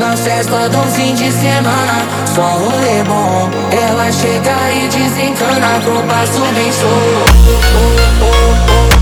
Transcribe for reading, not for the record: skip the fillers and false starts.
na festa do fim de semana. Só rolê bom, ela chega e desencana pro passo bem show.